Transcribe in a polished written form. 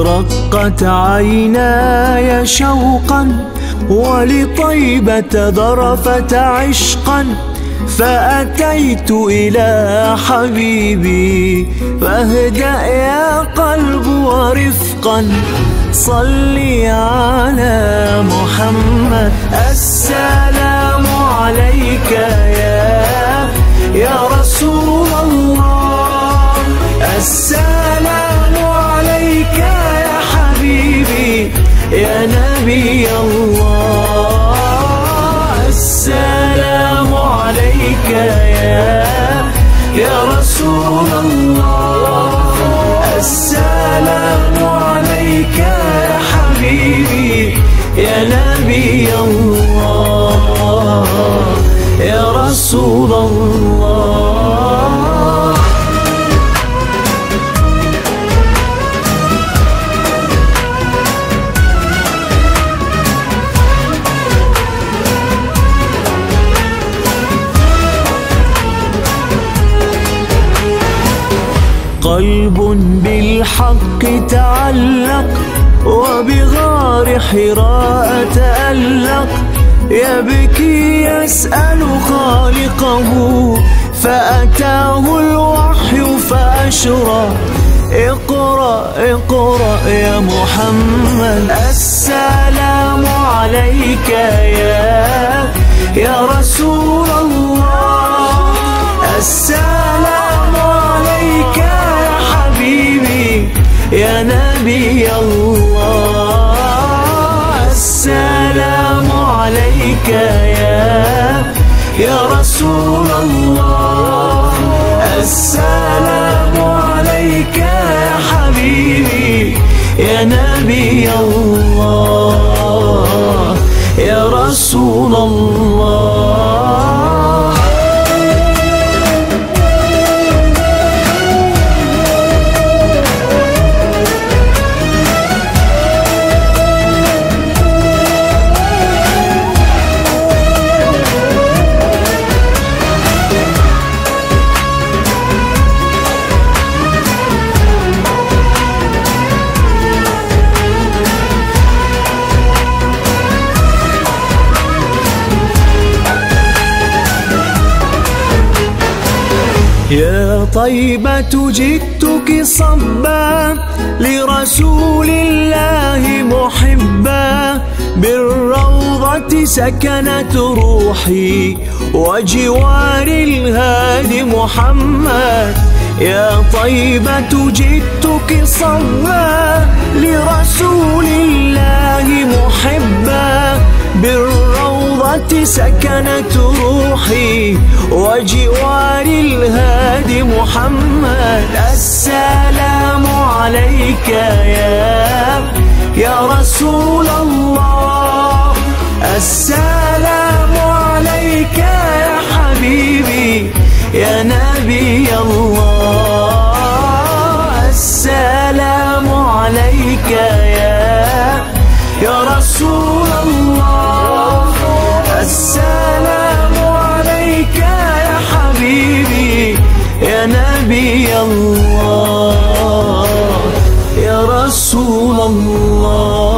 رقت عيناي شوقا ولطيبة ذرفت عشقا، فأتيت إلى حبيبي فاهدأ يا قلب ورفقا. صلي على محمد. السلام عليك يا رسول الله، السلام عليك يا حبيبي يا نبي الله، السلام عليك يا رسول الله، السلام عليك يا حبيبي يا نبي الله يا رسول الله. قلب بالحق تعلق وبغار حراء تألق، يبكي يسأل خالقه فأتاه الوحي فأشرق. اقرأ اقرأ يا محمد. السلام عليك يا رسول الله، السلام عليك يا حبيبي يا نبي الله، السلام عليك يا رسول الله، السلام عليك يا حبيبي يا نبي الله يا رسول الله. يا طيبة جئتك صبا لرسول الله محبا، بالروضة سكنت روحي وجوار الهادي محمد. يا طيبة جئتك صبا لرسول الله محبا، بالروضة سكنت روحي وجوار الهادي محمد. السلام عليك يا رسول الله، السلام عليك يا حبيبي يا نبي الله، السلام عليك يا رسول الله، السلام عليك يا حبيبي يا نبي الله يا رسول الله.